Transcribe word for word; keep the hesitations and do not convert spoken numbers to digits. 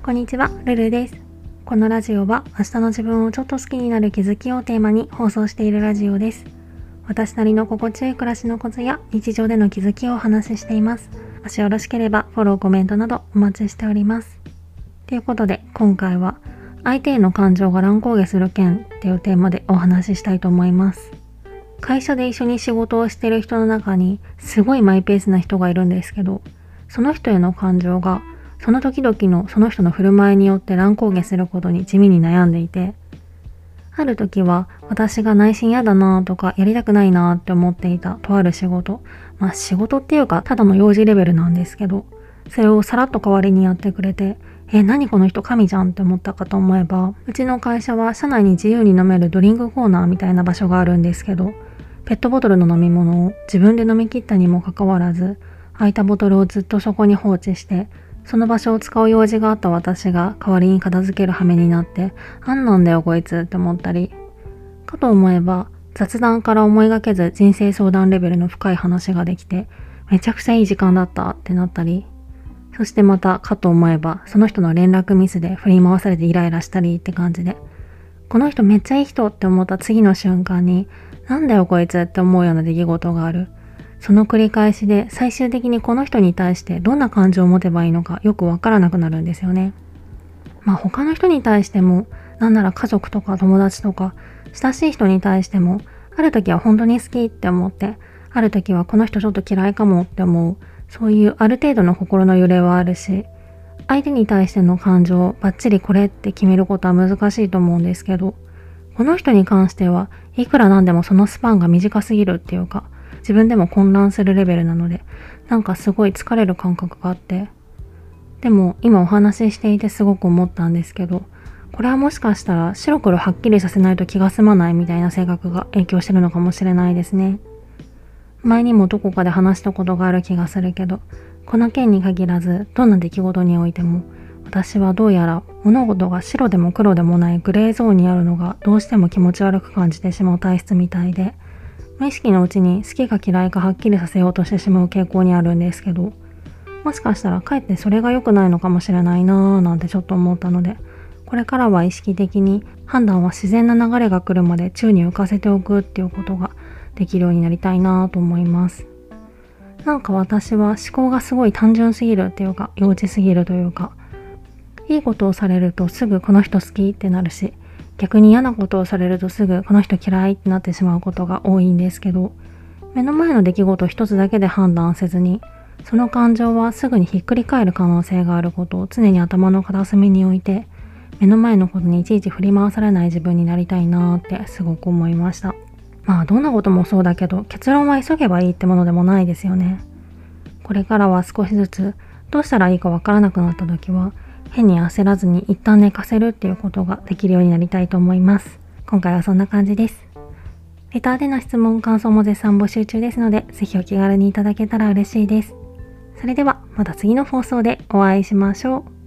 こんにちは、ルルです。このラジオは明日の自分をちょっと好きになる気づきをテーマに放送しているラジオです。私なりの心地よい暮らしのコツや日常での気づきをお話ししています。もしよろしければフォロー、コメントなどお待ちしております。ということで今回は相手への感情が乱高下する件っていうテーマでお話ししたいと思います。会社で一緒に仕事をしている人の中にすごいマイペースな人がいるんですけど、その人への感情がその時々のその人の振る舞いによって乱高下することに地味に悩んでいて、ある時は私が内心嫌だなとかやりたくないなって思っていたとある仕事、まあ仕事っていうかただの用事レベルなんですけど、それをさらっと代わりにやってくれて、え、何この人神じゃんって思ったかと思えば、うちの会社は社内に自由に飲めるドリンクコーナーみたいな場所があるんですけど、ペットボトルの飲み物を自分で飲み切ったにもかかわらず、空いたボトルをずっとそこに放置して、その場所を使う用事があった私が代わりに片付ける羽目になって、なんなんだよこいつって思ったり、かと思えば雑談から思いがけず人生相談レベルの深い話ができて、めちゃくちゃいい時間だったってなったり、そしてまたかと思えばその人の連絡ミスで振り回されてイライラしたりって感じで、この人めっちゃいい人って思った次の瞬間に、なんだよこいつって思うような出来事がある。その繰り返しで最終的にこの人に対してどんな感情を持てばいいのかよくわからなくなるんですよね。まあ他の人に対しても、なんなら家族とか友達とか親しい人に対しても、ある時は本当に好きって思って、ある時はこの人ちょっと嫌いかもって思う、そういうある程度の心の揺れはあるし、相手に対しての感情をバッチリこれって決めることは難しいと思うんですけど、この人に関してはいくらなんでもそのスパンが短すぎるっていうか、自分でも混乱するレベルなので、なんかすごい疲れる感覚があって。でも今お話ししていてすごく思ったんですけど、これはもしかしたら白黒はっきりさせないと気が済まないみたいな性格が影響してるのかもしれないですね。前にもどこかで話したことがある気がするけど、この件に限らずどんな出来事においても、私はどうやら物事が白でも黒でもないグレーゾーンにあるのがどうしても気持ち悪く感じてしまう体質みたいで、無意識のうちに好きか嫌いかはっきりさせようとしてしまう傾向にあるんですけど、もしかしたらかえってそれが良くないのかもしれないなぁなんてちょっと思ったので、これからは意識的に判断は自然な流れが来るまで宙に浮かせておくっていうことができるようになりたいなぁと思います。なんか私は思考がすごい単純すぎるっていうか幼稚すぎるというか、いいことをされるとすぐこの人好きってなるし、逆に嫌なことをされるとすぐこの人嫌いってなってしまうことが多いんですけど、目の前の出来事一つだけで判断せずに、その感情はすぐにひっくり返る可能性があることを常に頭の片隅に置いて、目の前のことにいちいち振り回されない自分になりたいなーってすごく思いました。まあどんなこともそうだけど、結論は急げばいいってものでもないですよね。これからは少しずつどうしたらいいかわからなくなった時は、変に焦らずに一旦寝かせるっていうことができるようになりたいと思います。今回はそんな感じです。レターでの質問、感想も絶賛募集中ですので、ぜひお気軽にいただけたら嬉しいです。それではまた次の放送でお会いしましょう。